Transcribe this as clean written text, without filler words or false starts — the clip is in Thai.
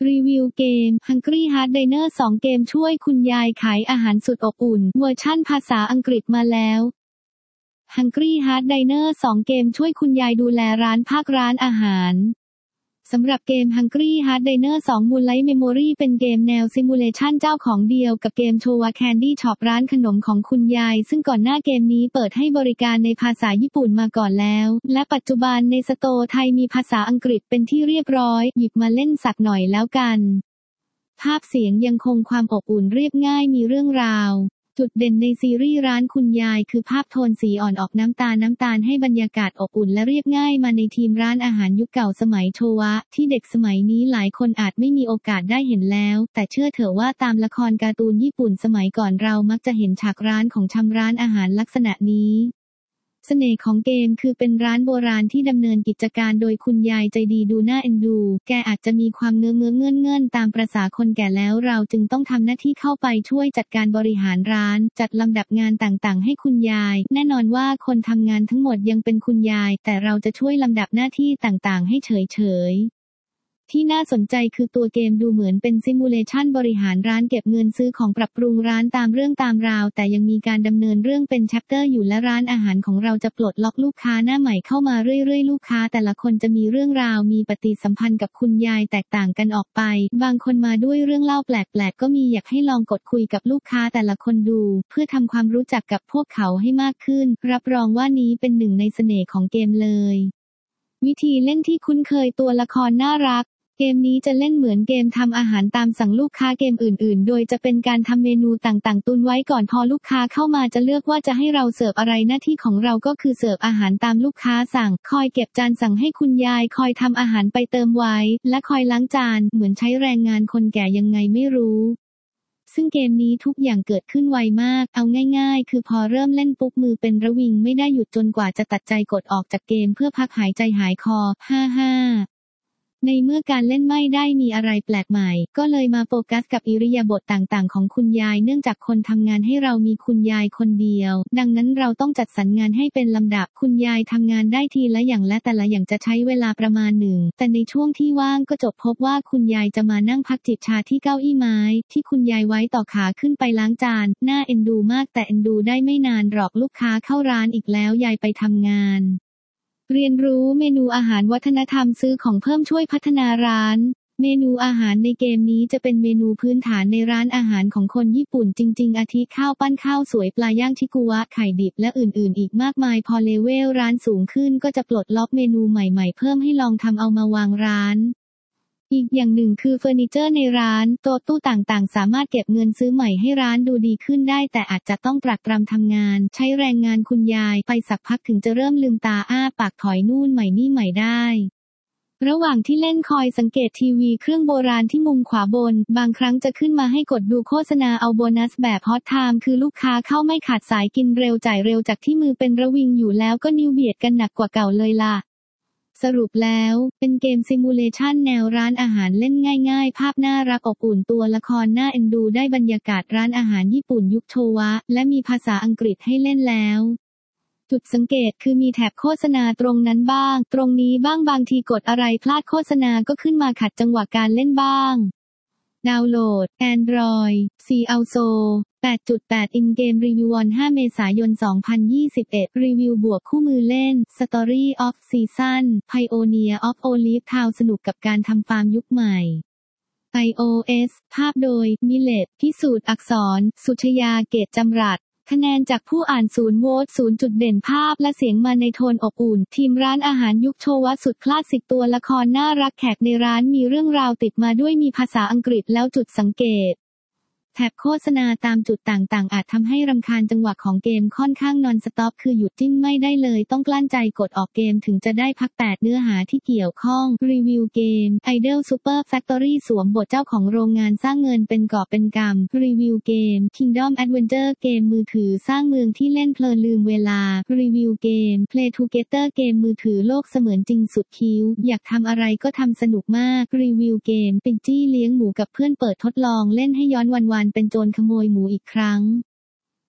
รีวิวเกม Hungry Heart Diner 2 เกมช่วยคุณยายขายอาหารสุดอบอุ่นเวอร์ชั่นภาษาอังกฤษมาแล้ว Hungry Heart Diner 2 เกมช่วยคุณยายดูแลร้านอาหารสำหรับเกม Hungry Heart Diner 2 Moonlight Memory เป็นเกมแนวซิมูเลชันเจ้าของเดียวกับเกม Showa Candy Shop ร้านขนมของคุณยายซึ่งก่อนหน้าเกมนี้เปิดให้บริการในภาษาญี่ปุ่นมาก่อนแล้วและปัจจุบันในสโตร์ไทยมีภาษาอังกฤษเป็นที่เรียบร้อยหยิบมาเล่นสักหน่อยแล้วกันภาพเสียงยังคงความอบอุ่นเรียบง่ายมีเรื่องราวจุดเด่นในซีรีส์ร้านคุณยายคือภาพโทนสีอ่อนออกน้ำตาลให้บรรยากาศอบอุ่นและเรียบง่ายมาในทีมร้านอาหารยุคเก่าสมัยโชวะที่เด็กสมัยนี้หลายคนอาจไม่มีโอกาสได้เห็นแล้วแต่เชื่อเถอะว่าตามละครการ์ตูนญี่ปุ่นสมัยก่อนเรามักจะเห็นฉากร้านของชำร้านอาหารลักษณะนี้เสน่ห์ของเกมคือเป็นร้านโบราณที่ดำเนินกิจการโดยคุณยายใจดีดูน่าเอ็นดูแกอาจจะมีความเงื่อนตามประสาคนแก่แล้วเราจึงต้องทำหน้าที่เข้าไปช่วยจัดการบริหารร้านจัดลำดับงานต่างๆให้คุณยายแน่นอนว่าคนทำงานทั้งหมดยังเป็นคุณยายแต่เราจะช่วยลำดับหน้าที่ต่างๆให้เฉยที่น่าสนใจคือตัวเกมดูเหมือนเป็นซิมูเลชันบริหารร้านเก็บเงินซื้อของปรับปรุงร้านตามเรื่องตามราวแต่ยังมีการดำเนินเรื่องเป็นแชปเตอร์อยู่และร้านอาหารของเราจะปลดล็อกลูกค้าหน้าใหม่เข้ามาเรื่อยๆลูกค้าแต่ละคนจะมีเรื่องราวมีปฏิสัมพันธ์กับคุณยายแตกต่างกันออกไปบางคนมาด้วยเรื่องเล่าแปลกๆก็มีอยากให้ลองกดคุยกับลูกค้าแต่ละคนดูเพื่อทำความรู้จักกับพวกเขาให้มากขึ้นรับรองว่านี้เป็นหนึ่งในเสน่ห์ของเกมเลยวิธีเล่นที่คุ้นเคยตัวละครน่ารักเกมนี้จะเล่นเหมือนเกมทำอาหารตามสั่งลูกค้าเกมอื่นๆโดยจะเป็นการทำเมนูต่างๆตุนไว้ก่อนพอลูกค้าเข้ามาจะเลือกว่าจะให้เราเสิร์ฟอะไรหน้าที่ของเราก็คือเสิร์ฟอาหารตามลูกค้าสั่งคอยเก็บจานสั่งให้คุณยายคอยทำอาหารไปเติมไว้และคอยล้างจานเหมือนใช้แรงงานคนแก่ยังไงไม่รู้ซึ่งเกมนี้ทุกอย่างเกิดขึ้นไวมากเอาง่ายๆคือพอเริ่มเล่นปุ๊บมือเป็นระวิงไม่ได้หยุดจนกว่าจะตัดใจกดออกจากเกมเพื่อพักหายใจหายคอในเมื่อการเล่นไม่ได้มีอะไรแปลกใหม่ก็เลยมาโฟกัสกับอิริยาบถต่างๆของคุณยายเนื่องจากคนทำงานให้เรามีคุณยายคนเดียวดังนั้นเราต้องจัดสรรงานให้เป็นลำดับคุณยายทำงานได้ทีละอย่างและแต่ละอย่างจะใช้เวลาประมาณหนึ่งแต่ในช่วงที่ว่างก็พบว่าคุณยายจะมานั่งพักจิบชาที่เก้าอี้ไม้ที่คุณยายไว้ต่อขาขึ้นไปล้างจานน่าเอ็นดูมากแต่เอ็นดูได้ไม่นานหรอกลูกค้าเข้าร้านอีกแล้วยายไปทำงานเรียนรู้เมนูอาหารวัฒนธรรมซื้อของเพิ่มช่วยพัฒนาร้านเมนูอาหารในเกมนี้จะเป็นเมนูพื้นฐานในร้านอาหารของคนญี่ปุ่นจริงๆอาทิข้าวปั้นข้าวสวยปลาย่างชิกุวะไข่ดิบและอื่นๆอีกมากมายพอเลเวลร้านสูงขึ้นก็จะปลดล็อกเมนูใหม่ๆเพิ่มให้ลองทำเอามาวางร้านอีกอย่างหนึ่งคือเฟอร์นิเจอร์ในร้านโต๊ะตู้ต่างๆสามารถเก็บเงินซื้อใหม่ให้ร้านดูดีขึ้นได้แต่อาจจะต้องตรากตรำทำงานใช้แรงงานคุณยายไปสักพักถึงจะเริ่มลืมตาอ้าปากถอยนู่นใหม่นี่ใหม่ได้ระหว่างที่เล่นคอยสังเกตทีวีเครื่องโบราณที่มุมขวาบนบางครั้งจะขึ้นมาให้กดดูโฆษณาเอาโบนัสแบบฮอตไทม์คือลูกค้าเข้าไม่ขาดสายกินเร็วจ่ายเร็วจากที่มือเป็นระวิงอยู่แล้วก็นิ้วเบียดกันหนักกว่าเก่าเลยล่ะสรุปแล้วเป็นเกมซิมูเลชันแนวร้านอาหารเล่นง่ายๆภาพน่ารักอบอุ่นตัวละครน่าเอ็นดูได้บรรยากาศร้านอาหารญี่ปุ่นยุคโชวะและมีภาษาอังกฤษให้เล่นแล้วจุดสังเกตคือมีแถบโฆษณาตรงนั้นบ้างตรงนี้บ้างบางทีกดอะไรพลาดโฆษณาก็ขึ้นมาขัดจังหวะการเล่นบ้างดาวน์โหลด Android CLSO 8.8 In-Game Review on 5 เมษายน 2021 รีวิวบวกคู่มือเล่น Story of Season Pioneer of Olive Town สนุกกับการทำฟาร์มยุคใหม่ iOS ภาพโดย Millet พิสูจน์อักษร สุชยาเกตจำรัดคะแนนจากผู้อ่าน0โหวต0จุดเด่นภาพและเสียงมาในโทนอบอุ่นทีมร้านอาหารยุคโชวะสุดคลาสสิกตัวละครน่ารักแขกในร้านมีเรื่องราวติดมาด้วยมีภาษาอังกฤษแล้วจุดสังเกตแถบโฆษณาตามจุดต่างๆอาจทำให้รำคาญจังหวะของเกมค่อนข้างนอนสต็อปคือหยุดจิ้มไม่ได้เลยต้องกลั้นใจกดออกเกมถึงจะได้พัก8เนื้อหาที่เกี่ยวข้องรีวิวเกม Idol Super Factory สวมบทเจ้าของโรงงานสร้างเงินเป็นกอบเป็นกำรีวิวเกม Kingdom Adventure เกมมือถือสร้างเมืองที่เล่นเพลินลืมเวลารีวิวเกม Play Together เกมมือถือโลกเสมือนจริงสุดคิ้วอยากทำอะไรก็ทำสนุกมากรีวิวเกมเป็นจี้เลี้ยงหมูกับเพื่อนเปิดทดลองเล่นให้ย้อนวันๆเป็นโจรขโมยหมูอีกครั้ง